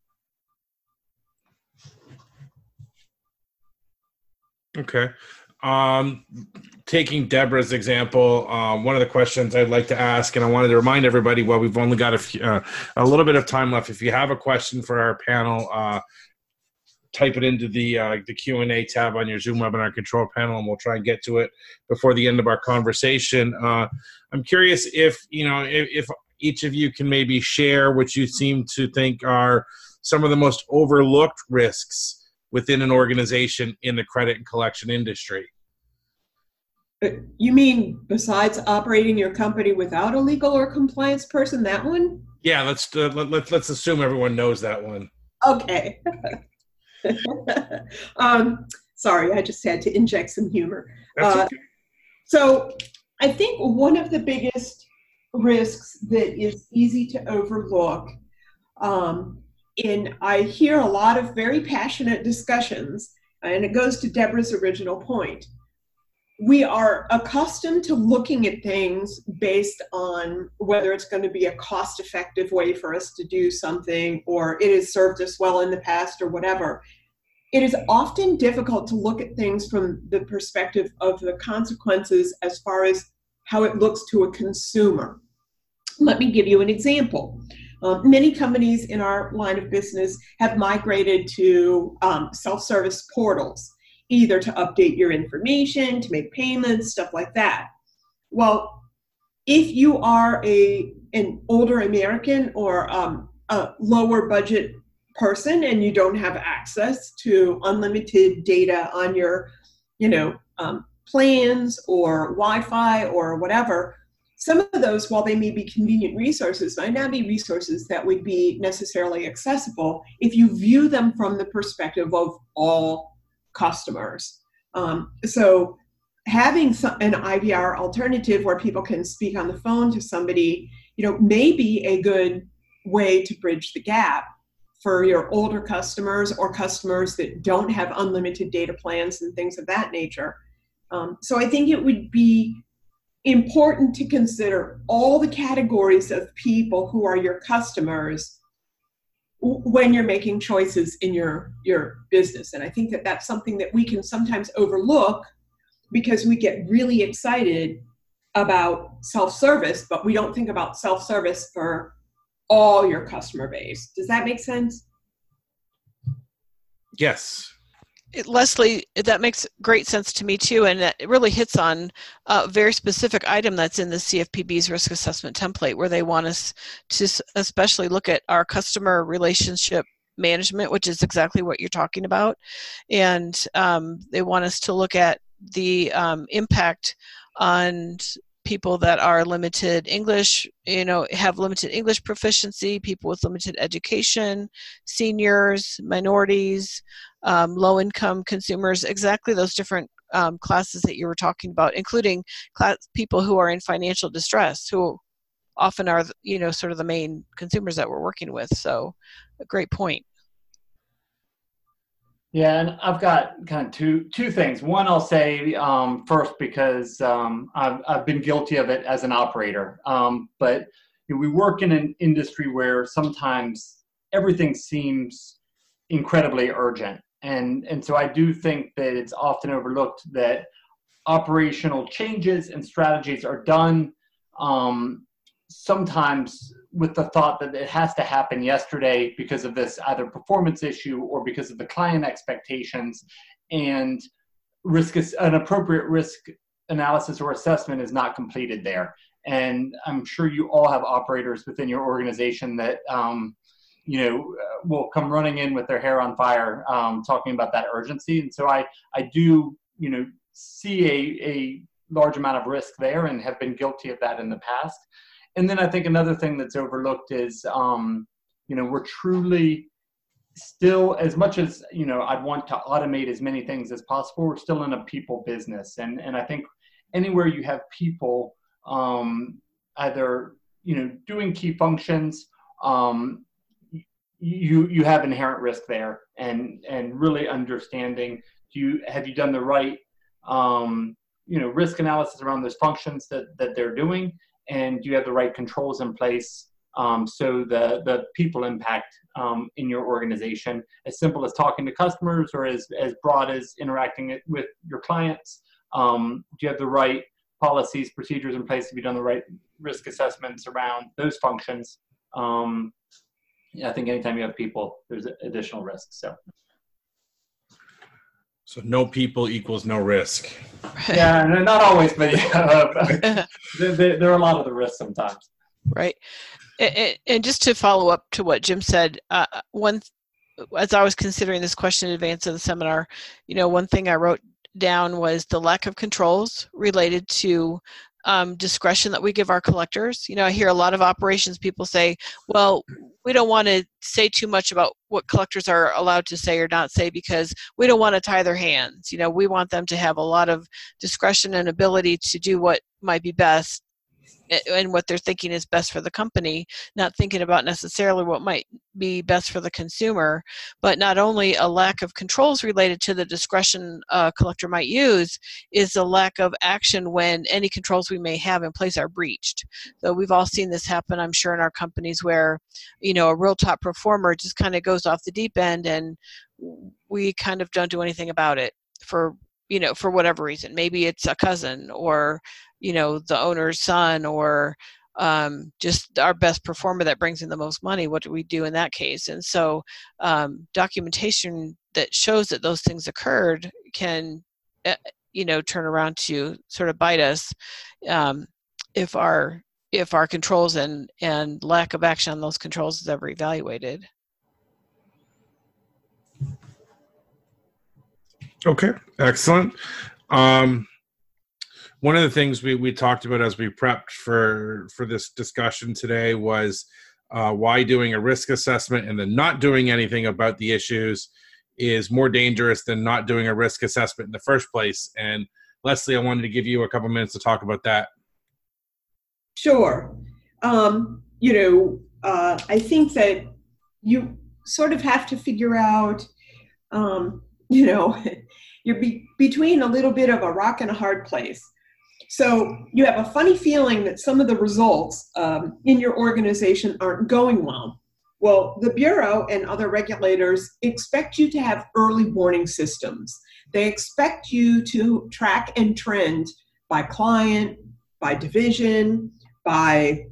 Okay. Um, taking Deborah's example, um, one of the questions I'd like to ask, and I wanted to remind everybody, well, we've only got a, few, uh, a little bit of time left. If you have a question for our panel, uh, type it into the uh, the Q and A tab on your Zoom webinar control panel, and we'll try and get to it before the end of our conversation. Uh, I'm curious if, you know, if, if each of you can maybe share what you seem to think are some of the most overlooked risks within an organization in the credit and collection industry.
You mean besides operating your company without a legal or compliance person, that one?
Yeah, let's uh, let, let, let's assume everyone knows that one.
Okay. um, sorry, I just had to inject some humor.
That's
Uh,
okay.
so I think one of the biggest risks that is easy to overlook, um, and I hear a lot of very passionate discussions, and it goes to Deborah's original point. We are accustomed to looking at things based on whether it's going to be a cost-effective way for us to do something, or it has served us well in the past, or whatever. It is often difficult to look at things from the perspective of the consequences as far as how it looks to a consumer. Let me give you an example. Um, many companies in our line of business have migrated to um, self-service portals, either to update your information, to make payments, stuff like that. Well, if you are a an older American or um, a lower budget person and you don't have access to unlimited data on your, you know, um, plans or Wi-Fi or whatever, some of those, while they may be convenient resources, might not be resources that would be necessarily accessible if you view them from the perspective of all customers. Um, so having some, an I V R alternative where people can speak on the phone to somebody, you know, may be a good way to bridge the gap for your older customers or customers that don't have unlimited data plans and things of that nature. Um, so I think it would be important to consider all the categories of people who are your customers when you're making choices in your, your business. And I think that that's something that we can sometimes overlook because we get really excited about self-service, but we don't think about self-service for all your customer base. Does that make sense?
Yes.
It, Leslie, that makes great sense to me too, and it really hits on a very specific item that's in the C F P B's risk assessment template, where they want us to especially look at our customer relationship management, which is exactly what you're talking about, and um, they want us to look at the um, impact on people that are limited English, you know, have limited English proficiency, people with limited education, seniors, minorities, um, low-income consumers, exactly those different um, classes that you were talking about, including class, people who are in financial distress, who often are, you know, sort of the main consumers that we're working with. So a great point.
Yeah, and I've got kind of two two things. One, I'll say um, first because um, I've I've been guilty of it as an operator. Um, but you know, we work in an industry where sometimes everything seems incredibly urgent, and and so I do think that it's often overlooked that operational changes and strategies are done um, sometimes with the thought that it has to happen yesterday because of this either performance issue or because of the client expectations, and risk is, an appropriate risk analysis or assessment is not completed there. And I'm sure you all have operators within your organization that um, you know will come running in with their hair on fire um, talking about that urgency. And so I I do you know see a a large amount of risk there and have been guilty of that in the past. And then I think another thing that's overlooked is, um, you know, we're truly still, as much as, you know, I'd want to automate as many things as possible, we're still in a people business. And, and I think anywhere you have people, um, either, you know, doing key functions, um, you you have inherent risk there, and and really understanding, do you have you done the right um, you know risk analysis around those functions that that they're doing, and do you have the right controls in place, um, so the the people impact um, in your organization, as simple as talking to customers or as as broad as interacting with your clients, um, do you have the right policies, procedures in place? Have you done the right risk assessments around those functions? Um, yeah, I think anytime you have people, there's additional risk. So,
so no people equals no risk.
Yeah, not always, but yeah, there, there are a lot of the risks sometimes.
Right, and, and just to follow up to what Jim said, uh, one, as I was considering this question in advance of the seminar, you know, one thing I wrote down was the lack of controls related to um, discretion that we give our collectors. You know, I hear a lot of operations people say, well, we don't want to say too much about what collectors are allowed to say or not say because we don't want to tie their hands. You know, we want them to have a lot of discretion and ability to do what might be best and what they're thinking is best for the company, not thinking about necessarily what might be best for the consumer. But not only a lack of controls related to the discretion a collector might use is a lack of action when any controls we may have in place are breached. So we've all seen this happen, I'm sure, in our companies where, you know, a real top performer just kind of goes off the deep end and we kind of don't do anything about it for, you know, for whatever reason. Maybe it's a cousin or, you know, the owner's son or um, just our best performer that brings in the most money. What do we do in that case? And so um, documentation that shows that those things occurred can, uh, you know, turn around to sort of bite us um, if our if our controls and, and lack of action on those controls is ever evaluated.
Okay, excellent. Um, One of the things we, we talked about as we prepped for, for this discussion today was uh, why doing a risk assessment and then not doing anything about the issues is more dangerous than not doing a risk assessment in the first place. And Leslie, I wanted to give you a couple minutes to talk about that.
Sure. Um, you know, uh, I think that you sort of have to figure out, um, you know, you're be- between a little bit of a rock and a hard place. So you have a funny feeling that some of the results um, in your organization aren't going well. Well, the Bureau and other regulators expect you to have early warning systems. They expect you to track and trend by client, by division, by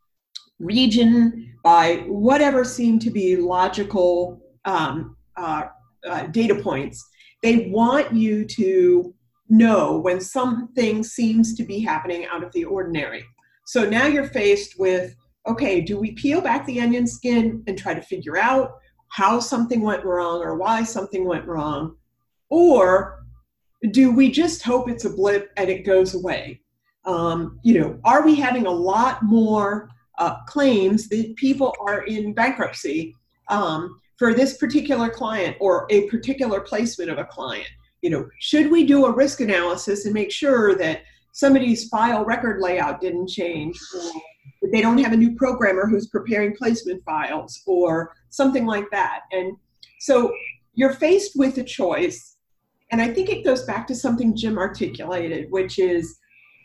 region, by whatever seem to be logical um, uh, uh, data points. They want you to know when something seems to be happening out of the ordinary. So now you're faced with, okay, do we peel back the onion skin and try to figure out how something went wrong or why something went wrong? Or do we just hope it's a blip and it goes away? Um, you know, are we having a lot more uh, claims that people are in bankruptcy um, for this particular client or a particular placement of a client? You know, should we do a risk analysis and make sure that somebody's file record layout didn't change, or that they don't have a new programmer who's preparing placement files or something like that? And so you're faced with a choice. And I think it goes back to something Jim articulated, which is,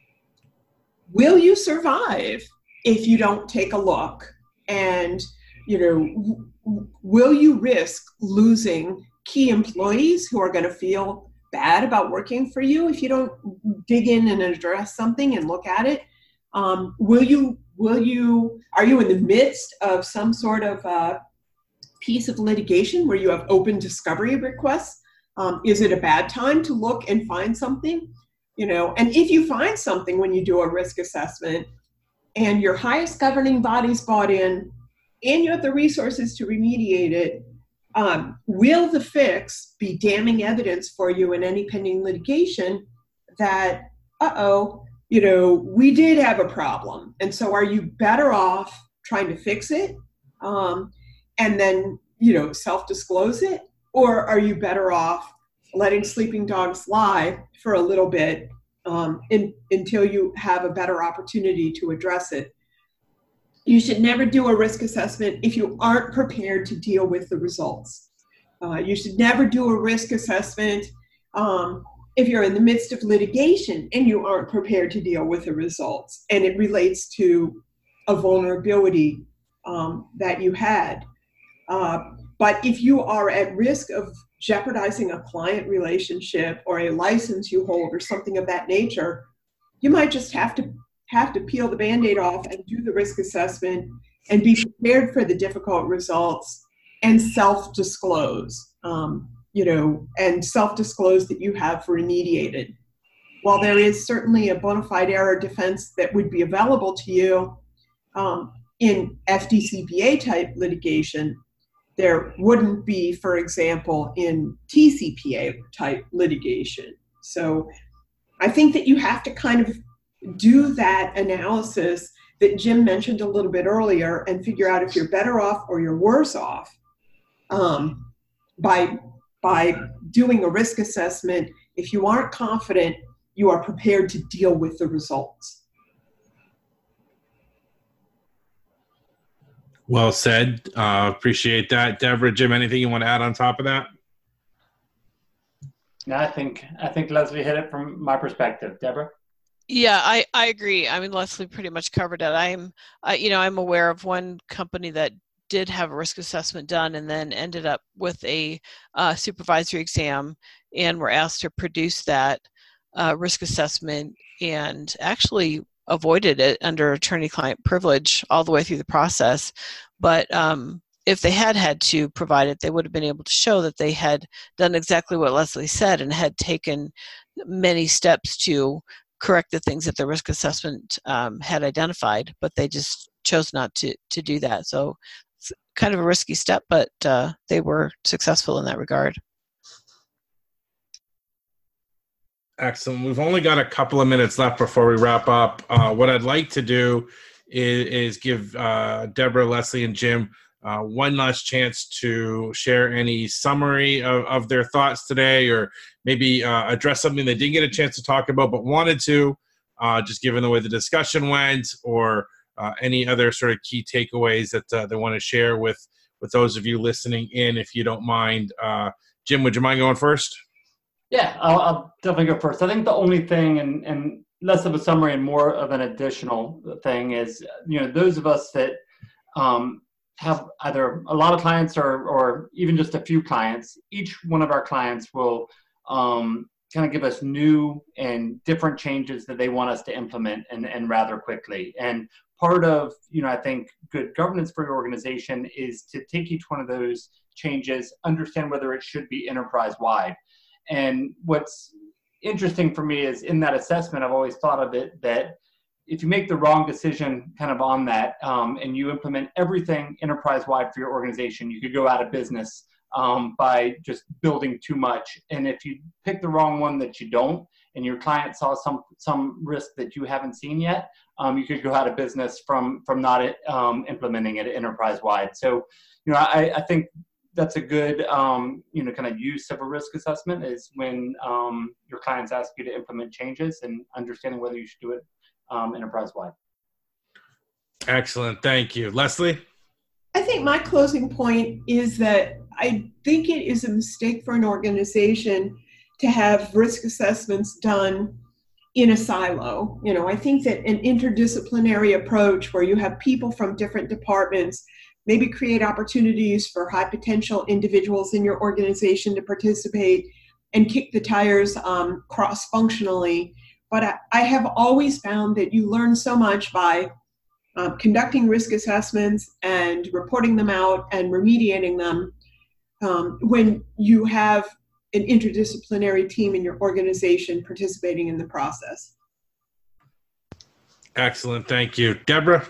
will you survive if you don't take a look? And, you know, w- will you risk losing key employees who are going to feel bad about working for you if you don't dig in and address something and look at it? Um, will you, will you, are you in the midst of some sort of uh, piece of litigation where you have open discovery requests? Um, is it a bad time to look and find something? You know, and if you find something when you do a risk assessment and your highest governing body's bought in and you have the resources to remediate it, Um, will the fix be damning evidence for you in any pending litigation that, uh-oh, you know, we did have a problem. And so are you better off trying to fix it um, and then, you know, self-disclose it? Or are you better off letting sleeping dogs lie for a little bit um, in, until you have a better opportunity to address it? You should never do a risk assessment if you aren't prepared to deal with the results. Uh, you should never do a risk assessment um, if you're in the midst of litigation and you aren't prepared to deal with the results and it relates to a vulnerability um, that you had. Uh, but if you are at risk of jeopardizing a client relationship or a license you hold or something of that nature, you might just have to have to peel the Band-Aid off and do the risk assessment and be prepared for the difficult results and self-disclose, um, you know, and self-disclose that you have remediated. While there is certainly a bona fide error defense that would be available to you um, in F D C P A type litigation, there wouldn't be, for example, in T C P A type litigation. So I think that you have to kind of do that analysis that Jim mentioned a little bit earlier and figure out if you're better off or you're worse off um, by, by doing a risk assessment. If you aren't confident, you are prepared to deal with the results.
Well said. Uh, appreciate that. Deborah, Jim, anything you want to add on top of that?
No, I think I think Leslie hit it from my perspective. Deborah?
Yeah, I, I agree. I mean, Leslie pretty much covered it. I'm, uh, you know, I'm aware of one company that did have a risk assessment done and then ended up with a uh, supervisory exam and were asked to produce that uh, risk assessment and actually avoided it under attorney-client privilege all the way through the process. But um, if they had had to provide it, they would have been able to show that they had done exactly what Leslie said and had taken many steps to correct the things that the risk assessment um, had identified, but they just chose not to to do that. So it's kind of a risky step, but uh, they were successful in that regard.
Excellent. We've only got a couple of minutes left before we wrap up. Uh, what I'd like to do is, is give uh, Deborah, Leslie, and Jim uh, one last chance to share any summary of, of their thoughts today, or maybe uh, address something they didn't get a chance to talk about but wanted to, uh, just given the way the discussion went, or uh, any other sort of key takeaways that uh, they want to share with, with those of you listening in, if you don't mind. Uh, Jim, would you mind going first?
Yeah, I'll, I'll definitely go first. I think the only thing, and, and less of a summary and more of an additional thing, is, you know, those of us that um, have either a lot of clients or, or even just a few clients, each one of our clients will um, kind of give us new and different changes that they want us to implement, and, and rather quickly. And part of, you know, I think good governance for your organization is to take each one of those changes, understand whether it should be enterprise-wide. And what's interesting for me is in that assessment, I've always thought of it that if you make the wrong decision kind of on that um, and you implement everything enterprise-wide for your organization, you could go out of business um, by just building too much. And if you pick the wrong one that you don't, and your client saw some some risk that you haven't seen yet, um, you could go out of business from from not um, implementing it enterprise-wide. So, you know, I, I think that's a good, um, you know, kind of use of a risk assessment is when um, your clients ask you to implement changes and understanding whether you should do it um, enterprise-wide.
Excellent. Thank you. Leslie?
I think my closing point is that I think it is a mistake for an organization to have risk assessments done in a silo. You know, I think that an interdisciplinary approach where you have people from different departments maybe create opportunities for high potential individuals in your organization to participate and kick the tires um, cross-functionally. But I, I have always found that you learn so much by uh, conducting risk assessments and reporting them out and remediating them um, when you have an interdisciplinary team in your organization participating in the process.
Excellent. Thank you. Deborah?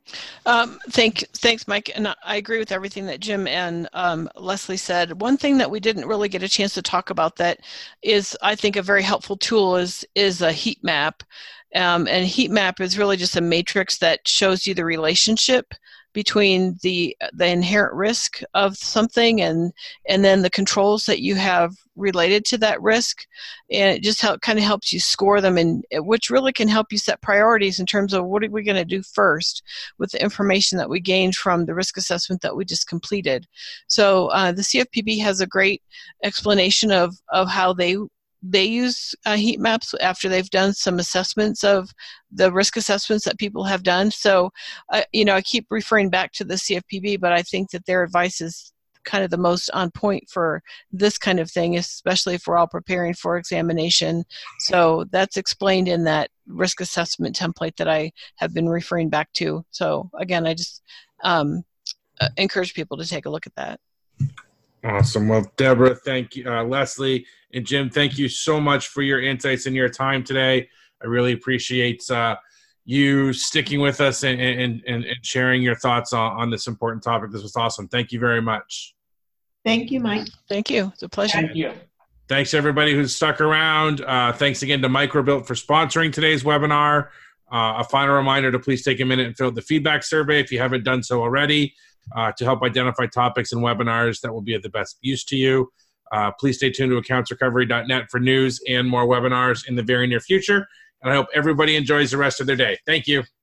Um, thank, thanks, Mike. And I agree with everything that Jim and um, Leslie said. One thing that we didn't really get a chance to talk about that is, I think, a very helpful tool is is a heat map. Um, and heat map is really just a matrix that shows you the relationship between the the inherent risk of something and and then the controls that you have related to that risk, and it just help, kind of helps you score them, and which really can help you set priorities in terms of what are we going to do first with the information that we gained from the risk assessment that we just completed. So uh, the C F P B has a great explanation of of how they they use uh, heat maps after they've done some assessments of the risk assessments that people have done. So, uh, you know, I keep referring back to the C F P B, but I think that their advice is kind of the most on point for this kind of thing, especially if we're all preparing for examination. So that's explained in that risk assessment template that I have been referring back to. So again, I just um, uh, encourage people to take a look at that.
Awesome. Well, Deborah, thank you. Uh, Leslie and Jim, thank you so much for your insights and your time today. I really appreciate uh, you sticking with us and, and, and, and sharing your thoughts on, on this important topic. This was awesome. Thank you very much.
Thank you, Mike.
Thank you. It's a pleasure.
Thank you.
Thanks, everybody who's stuck around. Uh, thanks again to Microbuilt for sponsoring today's webinar. Uh, a final reminder to please take a minute and fill out the feedback survey if you haven't done so already, uh, to help identify topics and webinars that will be of the best use to you. Uh, please stay tuned to accounts recovery dot net for news and more webinars in the very near future. And I hope everybody enjoys the rest of their day. Thank you.